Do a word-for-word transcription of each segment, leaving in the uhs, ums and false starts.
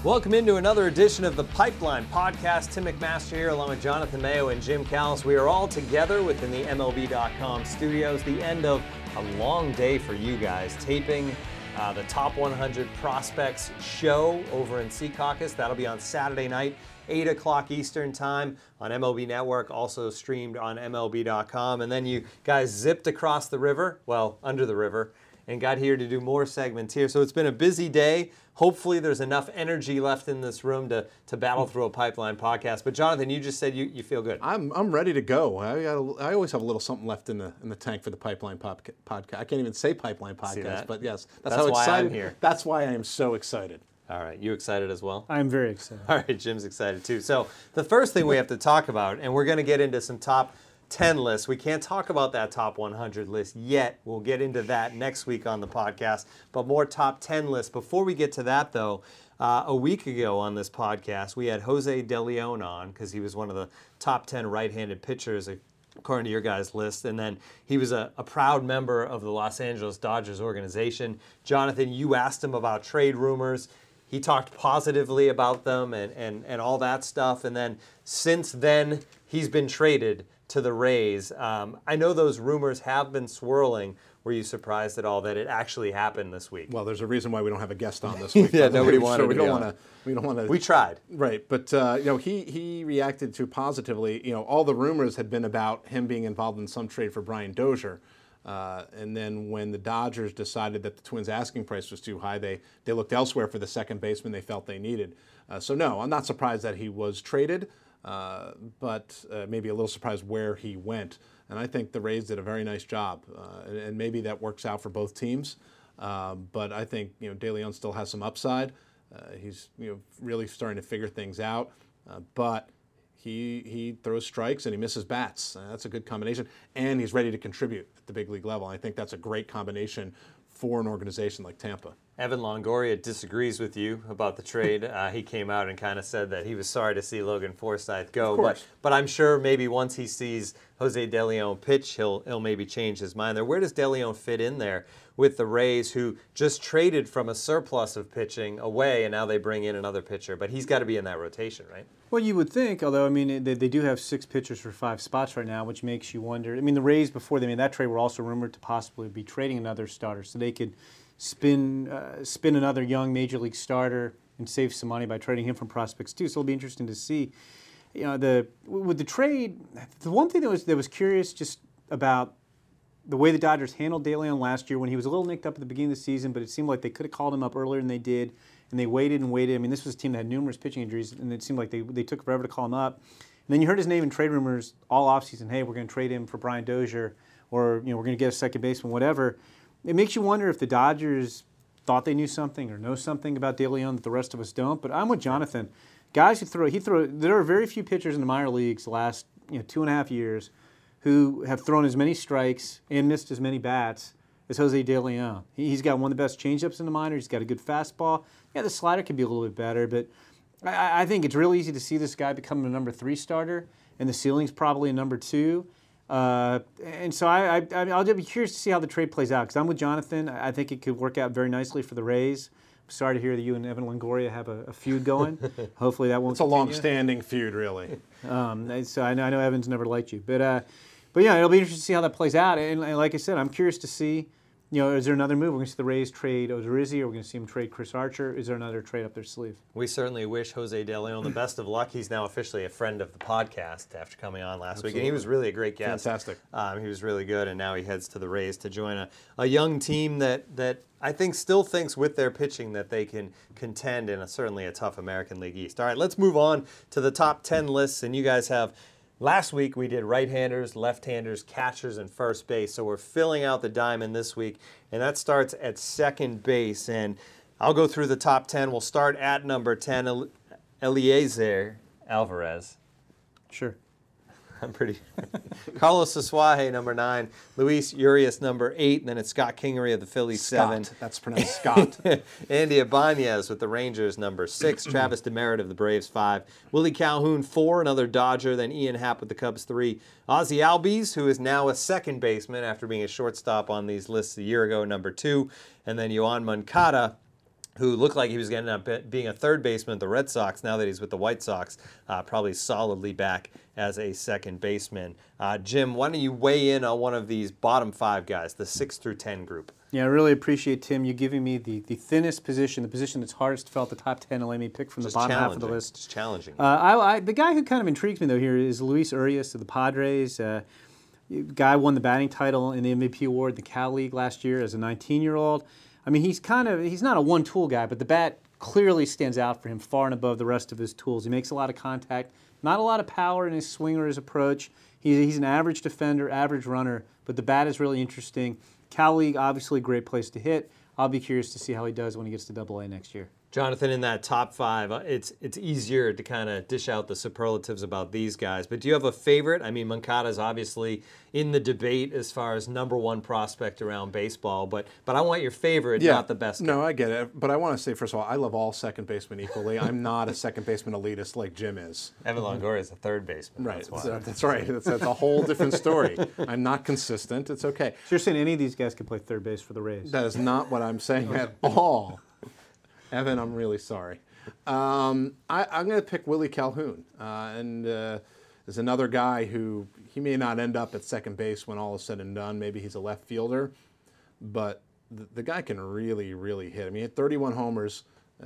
Welcome into another edition of the Pipeline Podcast. Tim McMaster here along with Jonathan Mayo and Jim Callis. We are all together within the M L B dot com studios. The end of a long day for you guys, taping uh, the Top one hundred Prospects show over in Secaucus. That'll be on Saturday night, eight o'clock Eastern time on M L B Network, also streamed on M L B dot com. And then you guys zipped across the river, well, under the river, and got here to do more segments here. So it's been a busy day. Hopefully there's enough energy left in this room to, to battle through a Pipeline podcast. But Jonathan, you just said you, you feel good. I'm I'm ready to go. I got a, I always have a little something left in the in the tank for the Pipeline pop, podcast. I can't even say Pipeline podcast, but yes, that's, that's how why excited. I'm here. That's why I am so excited. All right, you excited as well? I'm very excited. All right, Jim's excited too. So the first thing we have to talk about, and we're going to get into some top ten lists. We can't talk about that top one hundred list yet. We'll get into that next week on the podcast, but more top ten lists. Before we get to that, though, uh, a week ago on this podcast, we had Jose De Leon on because he was one of the top ten right-handed pitchers according to your guys' list, and then he was a, a proud member of the Los Angeles Dodgers organization. Jonathan, you asked him about trade rumors. He talked positively about them and, and, and all that stuff, and then since then, he's been traded to the Rays. Um, I know those rumors have been swirling. Were you surprised at all that it actually happened this week? Well, there's a reason why we don't have a guest on this week. yeah, nobody wanted so we to don't be want on. to. We don't want to. We tried. Right, but uh, you know, he he reacted to positively. You know, all the rumors had been about him being involved in some trade for Brian Dozier. Uh, and then when the Dodgers decided that the Twins' asking price was too high, they, they looked elsewhere for the second baseman they felt they needed. Uh, so no, I'm not surprised that he was traded, uh, but uh, maybe a little surprised where he went. And I think the Rays did a very nice job, uh, and, and maybe that works out for both teams. Um, but I think you know De Leon still has some upside. Uh, he's you know really starting to figure things out, uh, but. He, he throws strikes and he misses bats. Uh, that's a good combination. And he's ready to contribute at the big league level. I think that's a great combination for an organization like Tampa. Evan Longoria disagrees with you about the trade. Uh, he came out and kind of said that he was sorry to see Logan Forsythe go. But, but I'm sure maybe once he sees Jose De Leon pitch, he'll, he'll maybe change his mind there. Where does De Leon fit in there with the Rays, who just traded from a surplus of pitching away, and now they bring in another pitcher? But he's got to be in that rotation, right? Well, you would think, although, I mean, they, they do have six pitchers for five spots right now, which makes you wonder. I mean, the Rays, before they made that trade, were also rumored to possibly be trading another starter, so they could spin uh, spin another young major league starter and save some money by trading him from prospects too. So it'll be interesting to see. You know, the with the trade, the one thing that was that was curious just about the way the Dodgers handled De Leon last year when he was a little nicked up at the beginning of the season, but it seemed like they could have called him up earlier than they did, and they waited and waited. I mean, this was a team that had numerous pitching injuries, and it seemed like they they took forever to call him up. And then you heard his name in trade rumors all offseason. Hey, we're going to trade him for Brian Dozier, or you know, we're going to get a second baseman, whatever. It makes you wonder if the Dodgers thought they knew something or know something about De Leon that the rest of us don't. But I'm with Jonathan. Guys who throw, he throw. There are very few pitchers in the minor leagues the last you know two and a half years who have thrown as many strikes and missed as many bats as Jose De Leon. He, he's got one of the best changeups in the minor. He's got a good fastball. Yeah, the slider could be a little bit better, but I, I think it's real easy to see this guy becoming a number three starter, and the ceiling's probably a number two. Uh, and so I, I, I'll be curious to see how the trade plays out, because I'm with Jonathan. I think it could work out very nicely for the Rays. I'm sorry to hear that you and Evan Longoria have a, a feud going. Hopefully that won't It's a continue. long-standing feud, really. Um, so I know, I know Evan's never liked you. But, uh, but yeah, it'll be interesting to see how that plays out. And, and like I said, I'm curious to see, you know, is there another move? We're going to see the Rays trade Odorizzi, or we're going to see him trade Chris Archer. Is there another trade up their sleeve? We certainly wish Jose De Leon the best of luck. He's now officially a friend of the podcast after coming on last Absolutely. week. And he was really a great guest. Fantastic. Um, he was really good, and now he heads to the Rays to join a, a young team that, that I think still thinks with their pitching that they can contend in a, certainly a tough American League East. All right, let's move on to the top ten lists, and you guys have. Last week we did right-handers, left-handers, catchers, and first base. So we're filling out the diamond this week, and that starts at second base. And I'll go through the top ten. We'll start at number ten, El- Eliezer Alvarez. Sure. I'm pretty. Carlos Asuaje, number nine. Luis Urias, number eight. And then it's Scott Kingery of the Phillies, Scott. seven. That's pronounced Scott. Andy Ibanez with the Rangers, number six. Travis Demeritte of the Braves, five. Willie Calhoun, four. Another Dodger. Then Ian Happ with the Cubs, three. Ozzie Albies, who is now a second baseman after being a shortstop on these lists a year ago, number two. And then Yoan Moncada who looked like he was going to end up being a third baseman at the Red Sox. Now that he's with the White Sox, uh, probably solidly back as a second baseman. Uh, Jim, why don't you weigh in on one of these bottom five guys, the six through ten group? Yeah, I really appreciate, Tim, you giving me the, the thinnest position, the position that's hardest to fill out the top ten, and let me pick from Just the bottom half of the list. Just challenging. Uh, I, I, the guy who kind of intrigues me, though, here is Luis Urias of the Padres. Uh, guy won the batting title in the M V P award in the Cal League last year as a nineteen-year-old. I mean, he's kind of, he's not a one-tool guy, but the bat clearly stands out for him far and above the rest of his tools. He makes a lot of contact, not a lot of power in his swing or his approach. He's, he's an average defender, average runner, but the bat is really interesting. Cal League, obviously a great place to hit. I'll be curious to see how he does when he gets to Double A next year. Jonathan, in that top five, it's it's easier to kind of dish out the superlatives about these guys. But do you have a favorite? I mean, Moncada's obviously in the debate as far as number one prospect around baseball. But but I want your favorite, yeah, not the best. No, guy. I get it. But I want to say, first of all, I love all second basemen equally. I'm not a second baseman elitist like Jim is. Evan Longoria is a third baseman. Right. That's, why. So, that's right. That's, that's a whole different story. I'm not consistent. It's okay. So you're saying any of these guys could play third base for the Rays? That is not what I'm saying at all. Evan, I'm really sorry. Um, I, I'm going to pick Willie Calhoun. Uh, and uh, there's another guy who, he may not end up at second base when all is said and done. Maybe he's a left fielder. But the, the guy can really, really hit. I mean, he had thirty-one homers uh,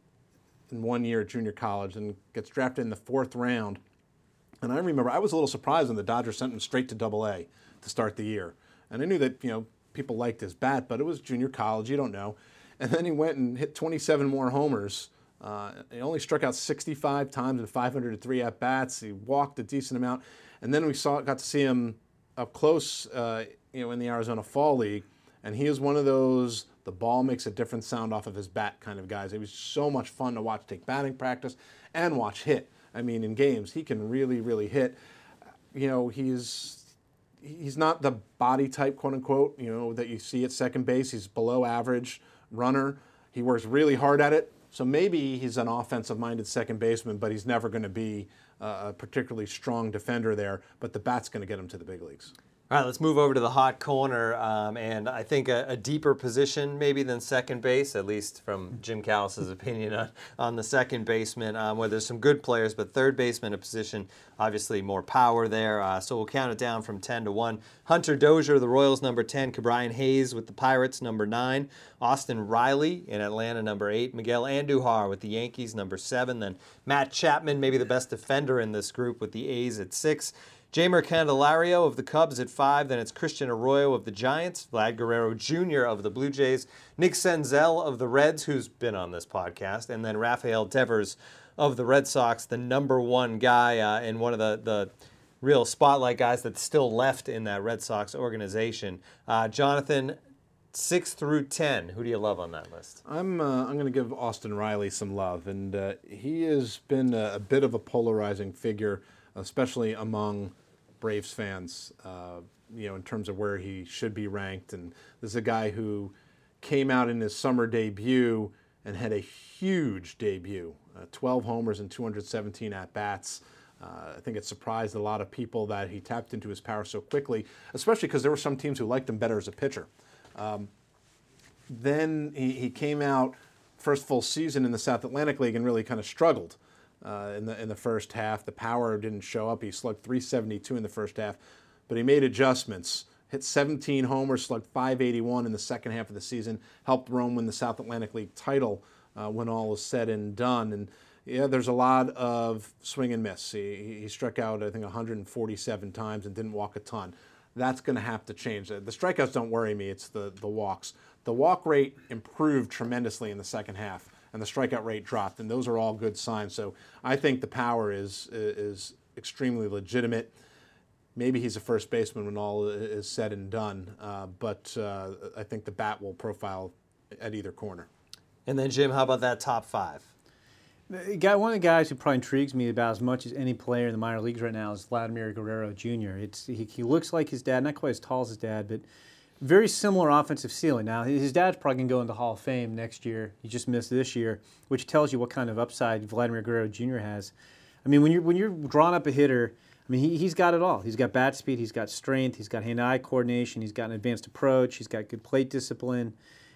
in one year at junior college and gets drafted in the fourth round. And I remember I was a little surprised when the Dodgers sent him straight to Double A to start the year. And I knew that, you know, people liked his bat, but it was junior college. You don't know. And then he went and hit twenty-seven more homers. Uh, he only struck out sixty-five times in five hundred three at-bats. He walked a decent amount. And then we saw, got to see him up close uh, you know, in the Arizona Fall League. And he is one of those, the ball makes a different sound off of his bat kind of guys. It was so much fun to watch take batting practice and watch hit. I mean, in games, he can really, really hit. You know, he's... He's not the body type, quote unquote, you know, that you see at second base. He's below average runner. He works really hard at it. So maybe he's an offensive-minded second baseman, but he's never going to be a particularly strong defender there. But the bat's going to get him to the big leagues. All right, let's move over to the hot corner, um, and I think a, a deeper position maybe than second base, at least from Jim Callis' opinion on, on the second baseman, um, where there's some good players, but third baseman, a position, obviously more power there. Uh, so we'll count it down from ten to one. Hunter Dozier, the Royals, number ten. Ke'Bryan Hayes with the Pirates, number nine. Austin Riley in Atlanta, number eight. Miguel Andujar with the Yankees, number seven. Then Matt Chapman, maybe the best defender in this group, with the A's at six. Jeimer Candelario of the Cubs at five. Then it's Christian Arroyo of the Giants, Vlad Guerrero Junior of the Blue Jays, Nick Senzel of the Reds, who's been on this podcast, and then Rafael Devers of the Red Sox, the number one guy uh, and one of the, the real spotlight guys that's still left in that Red Sox organization. Uh, Jonathan, six through ten, who do you love on that list? I'm uh, I'm going to give Austin Riley some love, and uh, he has been a, a bit of a polarizing figure, especially among Braves fans, uh, you know, in terms of where he should be ranked. And this is a guy who came out in his summer debut and had a huge debut, uh, twelve homers and two hundred seventeen at-bats. Uh, I think it surprised a lot of people that he tapped into his power so quickly, especially because there were some teams who liked him better as a pitcher. Um, then he, he came out first full season in the South Atlantic League and really kind of struggled. Uh, in the in the first half, the power didn't show up. He slugged three seventy-two in the first half, but he made adjustments. Hit seventeen homers, slugged five eighty-one in the second half of the season. Helped Rome win the South Atlantic League title uh, when all was said and done. And yeah, there's a lot of swing and miss. He, he struck out, I think, one hundred forty-seven times and didn't walk a ton. That's going to have to change. The strikeouts don't worry me. It's the the walks. The walk rate improved tremendously in the second half, and the strikeout rate dropped, and those are all good signs. So I think the power is is extremely legitimate. Maybe he's a first baseman when all is said and done, uh, but uh, I think the bat will profile at either corner. And then, Jim, how about that top five? The guy, one of the guys who probably intrigues me about as much as any player in the minor leagues right now is Vladimir Guerrero Junior It's he, he looks like his dad, not quite as tall as his dad, but very similar offensive ceiling. Now, his dad's probably going to go into Hall of Fame next year. He just missed this year, which tells you what kind of upside Vladimir Guerrero Junior has. I mean, when you're when you're drawing up a hitter, I mean, he, he's got it all. He's got bat speed, he's got strength, he's got hand-eye coordination, he's got an advanced approach, he's got good plate discipline.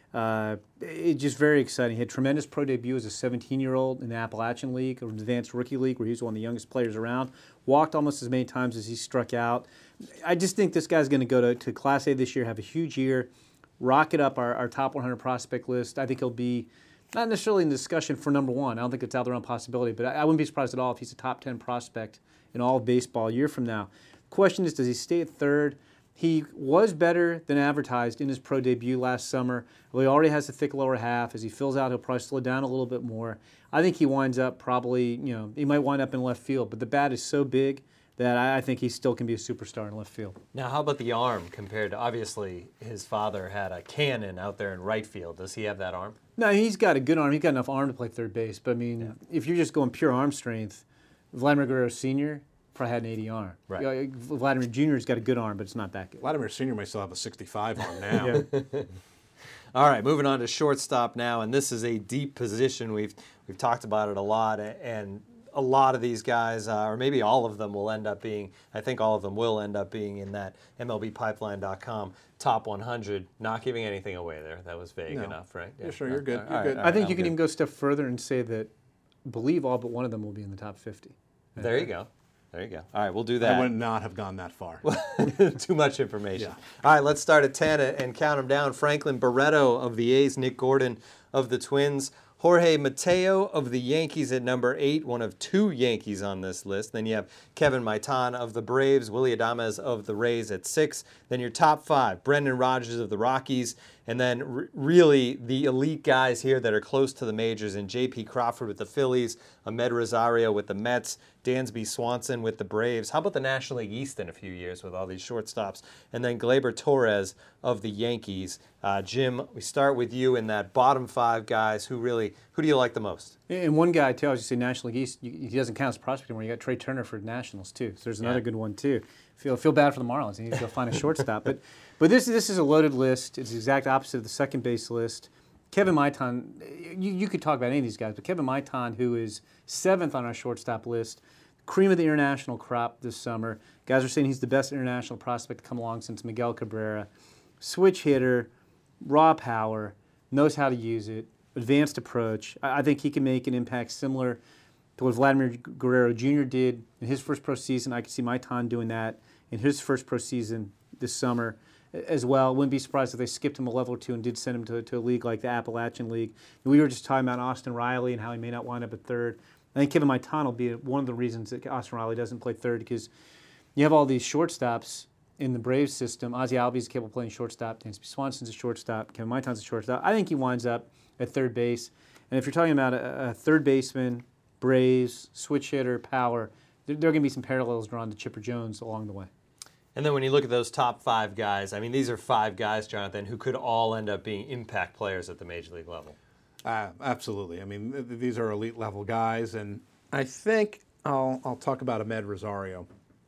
Uh, it's just very exciting. He had tremendous pro debut as a seventeen-year-old in the Appalachian League, or Advanced Rookie League, where he was one of the youngest players around. Walked almost as many times as he struck out. I just think this guy's going to go to, to Class A this year, have a huge year, rocket up our, our top one hundred prospect list. I think he'll be not necessarily in discussion for number one. I don't think it's out there on possibility, but I, I wouldn't be surprised at all if he's a top ten prospect in all of baseball a year from now. The question is, does he stay at third? He was better than advertised in his pro debut last summer. Well, he already has a thick lower half. As he fills out, he'll probably slow down a little bit more. I think he winds up probably, you know, he might wind up in left field, but the bat is so big that I think he still can be a superstar in left field. Now, how about the arm compared to, obviously, his father had a cannon out there in right field. Does he have that arm? No, he's got a good arm. He's got enough arm to play third base. But, I mean, yeah. if you're just going pure arm strength, Vladimir Guerrero Senior probably had an eighty arm. Right. You know, Vladimir Junior's got a good arm, but it's not that good. Vladimir Senior might still have a sixty-five arm now. Yeah. All right, moving on to shortstop now, and this is a deep position. We've we've talked about it a lot, and a lot of these guys, uh, or maybe all of them, will end up being, I think all of them will end up being in that M L B Pipeline dot com top one hundred. Not giving anything away there. That was vague no. enough, right? Yeah, sure, you're good. All You're right, good. all I think right, you can good. even go a step further and say that believe all but one of them will be in the top fifty. There you go. There you go. All right, we'll do that. I would not have gone that far. Too much information. Yeah. All right, let's start at ten and count them down. Franklin Barreto of the A's, Nick Gordon of the Twins, Jorge Mateo of the Yankees at number eight, one of two Yankees on this list. Then you have Kevin Maitan of the Braves, Willy Adames of the Rays at six. Then your top five, Brendan Rodgers of the Rockies, and then r really the elite guys here that are close to the majors in J P Crawford with the Phillies, Ahmed Rosario with the Mets, Dansby Swanson with the Braves. How about the National League East in a few years with all these shortstops? And then Gleyber Torres of the Yankees. Uh, Jim, we start with you in that bottom five guys. Who really, who do you like the most? And one guy, too, I was just say National League East, he doesn't count as a prospect anymore. You got Trey Turner for Nationals, too. So there's another yeah. good one, too. Feel feel bad for the Marlins. He needs to go find a shortstop. But but this, this is a loaded list. It's the exact opposite of the second base list. Kevin Maitan, you, you could talk about any of these guys, but Kevin Maitan, who is seventh on our shortstop list, cream of the international crop this summer. Guys are saying he's the best international prospect to come along since Miguel Cabrera. Switch hitter, raw power, knows how to use it, advanced approach. I, I think he can make an impact similar to what Vladimir Guerrero Junior did in his first pro season. I could see Maitan doing that in his first pro season this summer as well. Wouldn't be surprised if they skipped him a level or two and did send him to, to a league like the Appalachian League. We were just talking about Austin Riley and how he may not wind up at third. I think Kevin Maitan will be one of the reasons that Austin Riley doesn't play third, because you have all these shortstops in the Braves system. Ozzie Albies is capable of playing shortstop. Dansby Swanson's a shortstop. Kevin Maitan's a shortstop. I think he winds up at third base. And if you're talking about a, a third baseman, Braves, switch hitter, power, there, there are going to be some parallels drawn to Chipper Jones along the way. And then when you look at those top five guys, I mean, these are five guys, Jonathan, who could all end up being impact players at the major league level. Uh, absolutely. I mean, th these are elite level guys, and I think I'll, I'll talk about Ahmed Rosario.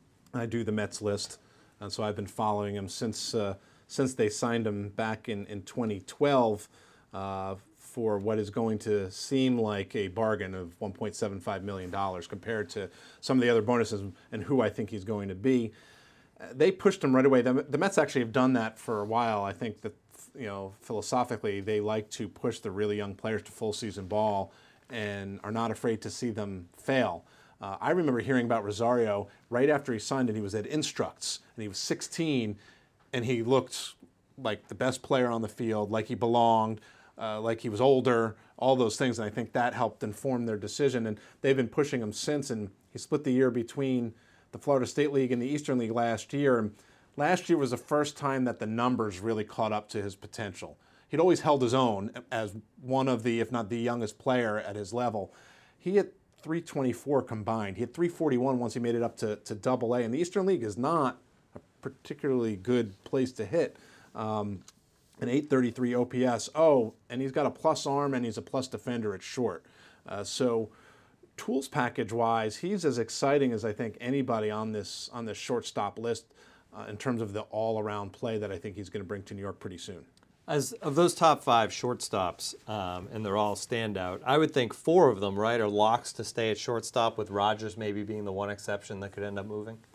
I do the Mets list, and so I've been following him since uh, since they signed him back in, in twenty twelve uh, for what is going to seem like a bargain of one point seven five million dollars compared to some of the other bonuses and who I think he's going to be. Uh, they pushed him right away. The, the Mets actually have done that for a while. I think that, you know, philosophically, they like to push the really young players to full season ball and are not afraid to see them fail. Uh, I remember hearing about Rosario right after he signed and he was at Instructs, and he was sixteen, and he looked like the best player on the field, like he belonged, uh, like he was older, all those things, and I think that helped inform their decision, and they've been pushing him since, and he split the year between the Florida State League and the Eastern League last year, and last year was the first time that the numbers really caught up to his potential. He'd always held his own as one of the, if not the youngest player at his level. He hit three twenty-four combined. He hit three forty-one once he made it up to, to double A. And the Eastern League is not a particularly good place to hit. Um, an eight thirty-three O P S. Oh, and he's got a plus arm and he's a plus defender at short. Uh, so tools package-wise, he's as exciting as I think anybody on this on this shortstop list uh, in terms of the all-around play that I think he's going to bring to New York pretty soon. As of those top five shortstops, um, and they're all standout, I would think four of them, right, are locks to stay at shortstop, with Rodgers maybe being the one exception that could end up moving.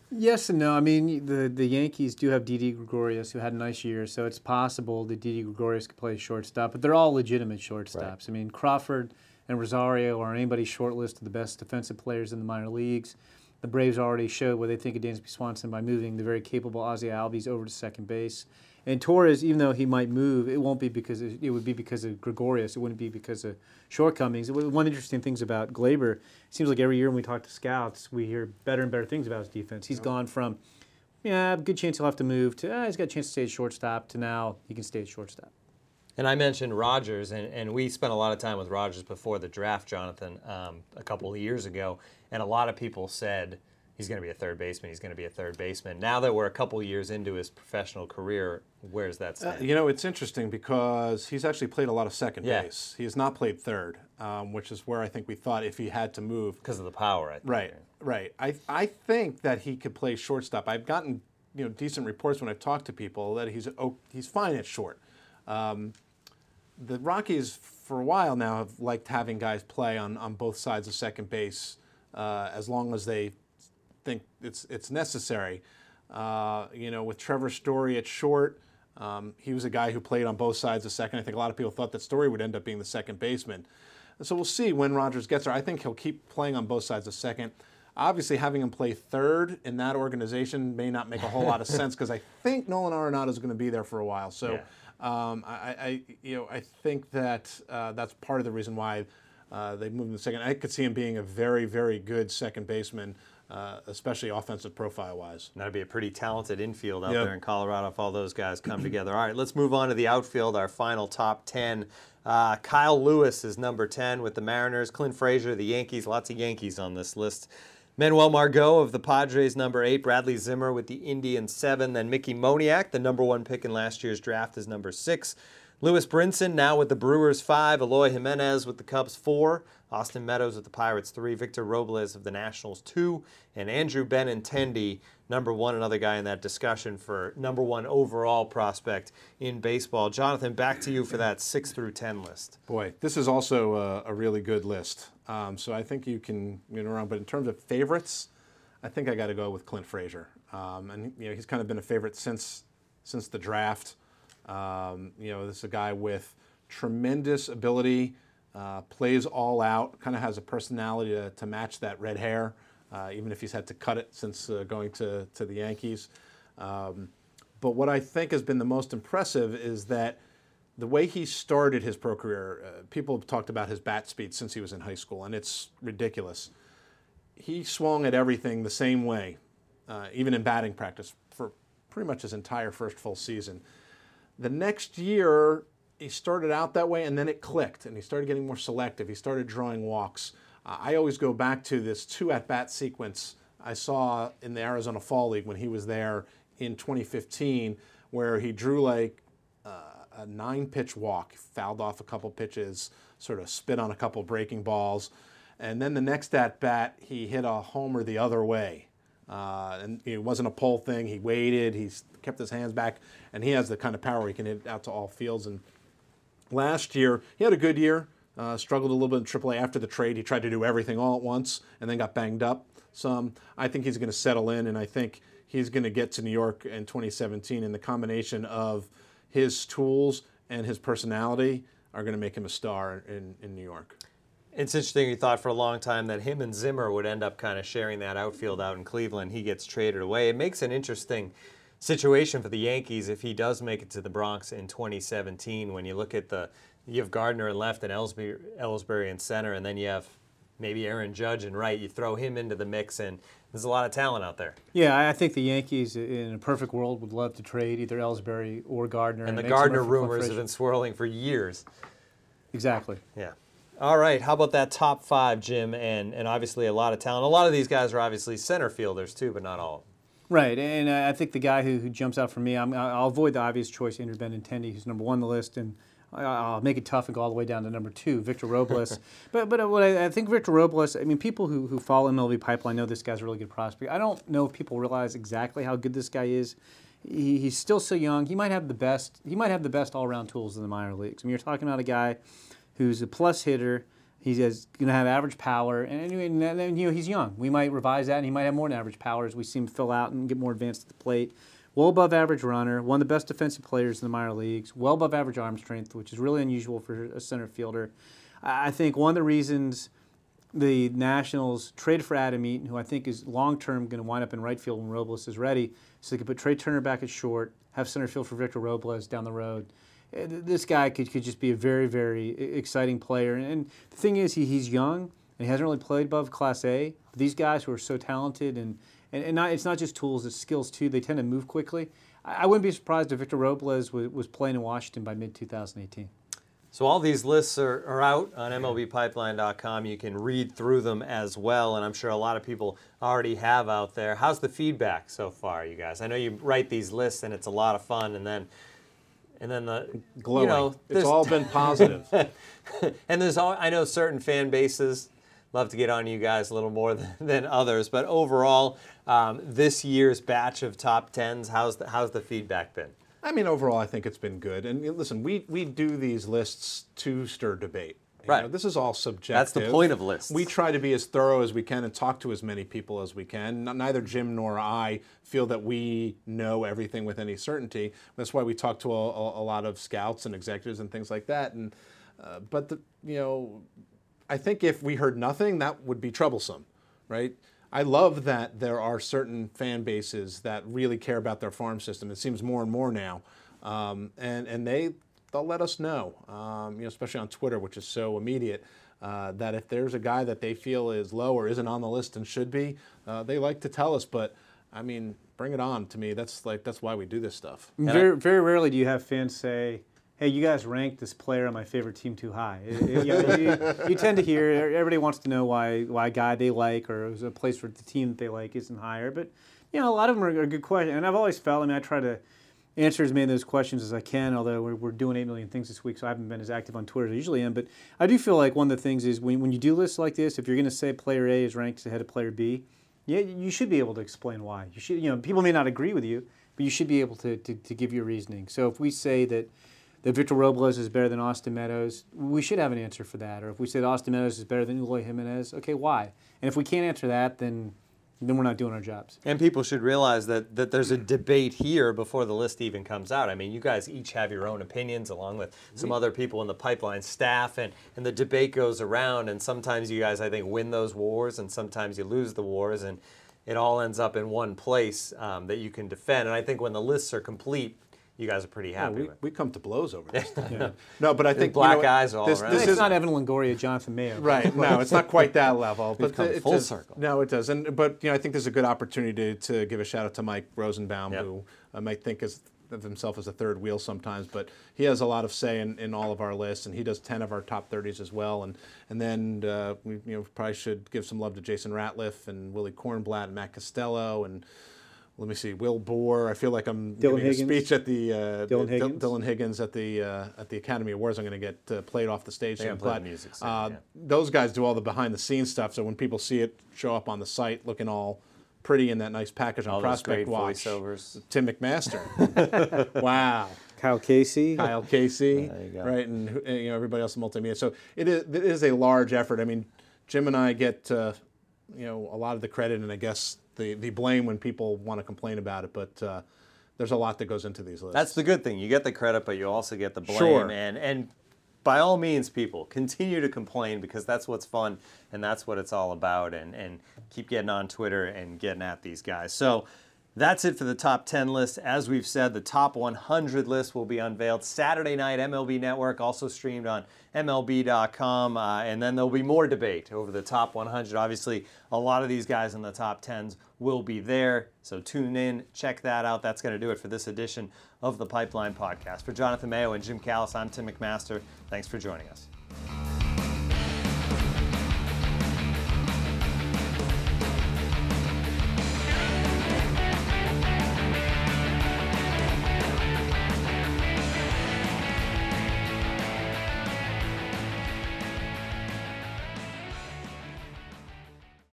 Yes and no. I mean, the, the Yankees do have Didi Gregorius, who had a nice year, so it's possible that Didi Gregorius could play shortstop, but they're all legitimate shortstops. Right. I mean, Crawford and Rosario are on anybody's short list of the best defensive players in the minor leagues. The Braves already showed what they think of Dansby Swanson by moving the very capable Ozzie Albies over to second base. And Torres, even though he might move, it won't be because of, it would be because of Gregorius. It wouldn't be because of shortcomings. One interesting thing about Glaber, it seems like every year when we talk to scouts, we hear better and better things about his defense. He's gone from, yeah, good chance he'll have to move, to ah, he's got a chance to stay at shortstop, to now he can stay at shortstop. And I mentioned Rogers, and, and we spent a lot of time with Rogers before the draft, Jonathan, um, a couple of years ago, and a lot of people said, he's going to be a third baseman. He's going to be a third baseman. Now that we're a couple years into his professional career, where's that stand? Uh, you know, it's interesting because he's actually played a lot of second yeah. base. He has not played third, um, which is where I think we thought if he had to move. Because of the power, I think. Right, right. I, I think that he could play shortstop. I've gotten you know decent reports when I've talked to people that he's oh, he's fine at short. Um, the Rockies, for a while now, have liked having guys play on, on both sides of second base uh, as long as they think it's it's necessary. Uh, you know, with Trevor Story at short, um, he was a guy who played on both sides of second. I think a lot of people thought that Story would end up being the second baseman. And so we'll see when Rogers gets there. I think he'll keep playing on both sides of second. Obviously, having him play third in that organization may not make a whole lot of sense because I think Nolan Arenado is going to be there for a while. So, yeah. um, I, I, you know, I think that uh, that's part of the reason why uh, they moved him to second. I could see him being a very, very good second baseman. Uh, especially offensive profile-wise. That'd be a pretty talented infield out yep. there in Colorado if all those guys come together. All right, let's move on to the outfield, our final top ten. Uh, Kyle Lewis is number ten with the Mariners. Clint Frazier, the Yankees. Lots of Yankees on this list. Manuel Margot of the Padres, number eight. Bradley Zimmer with the Indians, seven. Then Mickey Moniak, the number one pick in last year's draft, is number six. Lewis Brinson now with the Brewers, five. Eloy Jimenez with the Cubs, four. Austin Meadows with the Pirates, three. Victor Robles of the Nationals, two. And Andrew Benintendi, number one, another guy in that discussion for number one overall prospect in baseball. Jonathan, back to you for that six through ten list. Boy, this is also a, a really good list. Um, so I think you can get around. But in terms of favorites, I think I got to go with Clint Frazier. Um, and you know, he's kind of been a favorite since since the draft. Um, you know, this is a guy with tremendous ability. Uh, plays all out, kind of has a personality to, to match that red hair, uh, even if he's had to cut it since uh, going to, to the Yankees. Um, but what I think has been the most impressive is that the way he started his pro career, uh, people have talked about his bat speed since he was in high school, and it's ridiculous. He swung at everything the same way, uh, even in batting practice, for pretty much his entire first full season. The next year, he started out that way, and then it clicked, and he started getting more selective. He started drawing walks. Uh, I always go back to this two at-bat sequence I saw in the Arizona Fall League when he was there in twenty fifteen, where he drew like uh, a nine-pitch walk, fouled off a couple pitches, sort of spit on a couple breaking balls, and then the next at-bat, he hit a homer the other way. Uh, and it wasn't a pull thing. He waited. He kept his hands back, and he has the kind of power he can hit out to all fields. And last year, he had a good year, uh, struggled a little bit in triple A after the trade. He tried to do everything all at once and then got banged up some. I think he's going to settle in, and I think he's going to get to New York in twenty seventeen, and the combination of his tools and his personality are going to make him a star in, in New York. It's interesting, you thought for a long time that him and Zimmer would end up kind of sharing that outfield out in Cleveland. He gets traded away. It makes an interesting situation for the Yankees if he does make it to the Bronx in twenty seventeen. When you look at the, you have Gardner in left and Ellsbury, Ellsbury in center, and then you have maybe Aaron Judge in right. You throw him into the mix, and there's a lot of talent out there. Yeah, I think the Yankees, in a perfect world, would love to trade either Ellsbury or Gardner. And, and the Gardner rumors have been swirling for years. Exactly. Yeah. All right, how about that top five, Jim? And and obviously a lot of talent. A lot of these guys are obviously center fielders too, but not all. Right, and I think the guy who, who jumps out for me, I'm, I'll avoid the obvious choice, Andrew Benintendi, who's number one on the list, and I'll make it tough and go all the way down to number two, Victor Robles. but but what I, I think Victor Robles, I mean, people who, who follow M L B Pipeline know this guy's a really good prospect. I don't know if people realize exactly how good this guy is. He, he's still so young. He might have the best. He might have the best all-around tools in the minor leagues. I mean, you're talking about a guy who's a plus hitter. He's going to have average power, and, and, and you know he's young. We might revise that, and he might have more than average power as we see him fill out and get more advanced at the plate. Well above average runner, one of the best defensive players in the minor leagues, well above average arm strength, which is really unusual for a center fielder. I think one of the reasons the Nationals traded for Adam Eaton, who I think is long-term going to wind up in right field when Robles is ready, so they could put Trey Turner back at short, have center field for Victor Robles down the road. This guy could, could just be a very, very exciting player. And the thing is, he, he's young, and he hasn't really played above Class A. But these guys who are so talented, and, and, and not, it's not just tools, it's skills too. They tend to move quickly. I, I wouldn't be surprised if Victor Robles was, was playing in Washington by mid twenty eighteen. So all these lists are, are out on M L B pipeline dot com. You can read through them as well, and I'm sure a lot of people already have out there. How's the feedback so far, you guys? I know you write these lists, and it's a lot of fun, and then and then the glowing. You know, it's all been positive. And there's all, I know certain fan bases love to get on you guys a little more than, than others, but overall, um, this year's batch of top tens, how's the, how's the feedback been? I mean, overall, I think it's been good. And listen, we, we do these lists to stir debate. You Right. know, this is all subjective. That's the point of lists. We try to be as thorough as we can and talk to as many people as we can. Neither Jim nor I feel that we know everything with any certainty. That's why we talk to a, a, a lot of scouts and executives and things like that. And uh, but the, you know, I think if we heard nothing, that would be troublesome, right? I love that there are certain fan bases that really care about their farm system. It seems more and more now, um, and and they they'll let us know, um, you know, especially on Twitter, which is so immediate. Uh, that if there's a guy that they feel is low or isn't on the list and should be, uh, they like to tell us. But I mean, bring it on. To me, that's like that's why we do this stuff. Very very rarely do you have fans say, hey, you guys ranked this player on my favorite team too high. It, it, you, know, you, you tend to hear, everybody wants to know why why a guy they like or a place for the team that they like isn't higher. But, you know, a lot of them are, are good questions. And I've always felt, I mean, I try to answer as many of those questions as I can, although we're, we're doing eight million things this week, so I haven't been as active on Twitter as I usually am. But I do feel like one of the things is when, when you do lists like this, if you're going to say player A is ranked ahead of player B, yeah, you should be able to explain why. You should, you know, people may not agree with you, but you should be able to, to, to give your reasoning. So if we say that that Victor Robles is better than Austin Meadows, we should have an answer for that. Or if we say that Austin Meadows is better than Eloy Jimenez, okay, why? And if we can't answer that, then then we're not doing our jobs. And people should realize that, that there's a debate here before the list even comes out. I mean, you guys each have your own opinions along with some other people in the pipeline staff, and, and the debate goes around, and sometimes you guys, I think, win those wars, and sometimes you lose the wars, and it all ends up in one place um, that you can defend. And I think when the lists are complete, you guys are pretty happy yeah, we, with. we come to blows over this stuff. Yeah. No, but I think black you know, eyes all this, around. This It's is not Evan Longoria, Jonathan Mayo. Right. No, it's not quite that level. We've but come it full does, circle. No, it does. And but you know, I think there's a good opportunity to, to give a shout out to Mike Rosenbaum, Yep. who uh, might think as, of himself as a third wheel sometimes, but he has a lot of say in, in all of our lists, and he does ten of our top thirties as well. And and then uh, we you know probably should give some love to Jason Ratliff and Willie Kornblatt and Matt Costello and. Let me see, Will Bohr. I feel like I'm Dylan giving Higgins. a speech at the uh, Dylan the- Higgins. Dylan Higgins at the uh, at the Academy Awards. I'm going to get uh, played off the stage. They're soon. gonna play But, the music soon, uh, yeah. Those guys do all the behind the scenes stuff. So when people see it show up on the site, looking all pretty in that nice package on All those Prospect great Watch, voiceovers. Tim McMaster. Wow. Kyle Casey. Kyle Casey, There you go. right, and who- and, you know everybody else in multimedia. So it is, it is a large effort. I mean, Jim and I get uh, you know a lot of the credit, and I guess the, the blame when people want to complain about it. But uh, there's a lot that goes into these lists. That's the good thing. You get the credit, but you also get the blame. Sure. And and by all means, people, continue to complain because that's what's fun and that's what it's all about. And, and keep getting on Twitter and getting at these guys. So that's it for the top ten list. As we've said, the top one hundred list will be unveiled Saturday night, M L B Network, also streamed on M L B dot com. Uh, and then there'll be more debate over the top one hundred. Obviously, a lot of these guys in the top tens will be there. So tune in, check that out. That's going to do it for this edition of the Pipeline Podcast. For Jonathan Mayo and Jim Callis, I'm Tim McMaster. Thanks for joining us.